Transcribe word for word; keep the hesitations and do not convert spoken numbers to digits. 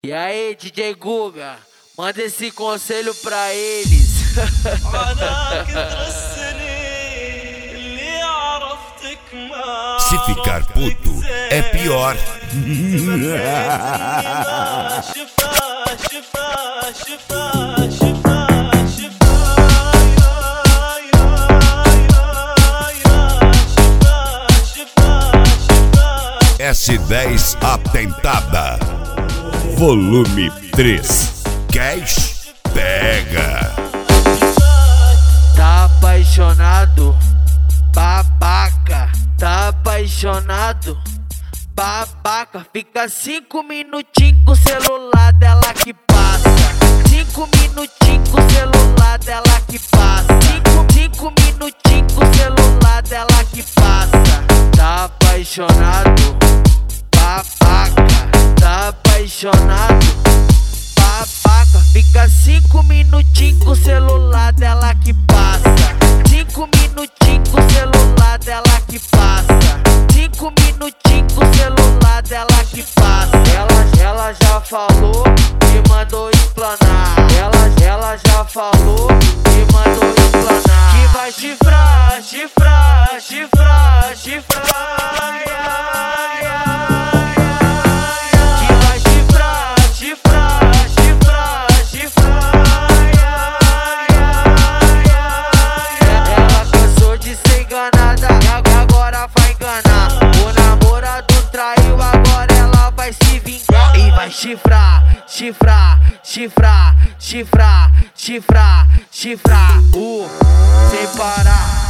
E aí, D J Guga, manda esse conselho pra eles. Se ficar puto, é pior. S dez Atentada, volume três. Cash pega. Tá apaixonado, babaca. Tá apaixonado, babaca. Fica cinco minutinhos com o celular dela que passa. Cinco minutinhos com o celular dela que passa. Cinco, cinco minutinhos com o celular dela que passa. Tá apaixonado, babaca. Tá apaixonado, babaca. Fica cinco minutinhos com o celular dela que passa. Cinco minutinhos com o celular dela que passa. Cinco minutinhos com o celular dela que passa. Ela, ela já falou e mandou explanar. Ela, ela já falou e mandou explanar. Que vai chifrar, chifrar, chifrar, chifrar. Ai, ai, ai, ai. Que vai chifrar, chifrar, chifrar, chifrar. Ai, ai, ai. Ela cansou de ser enganada e agora vai enganar. O namorado traiu, agora ela vai se vingar. E vai chifrar, chifrar, chifrar, chifrar, chifrar, chifrar. Uh, sem parar.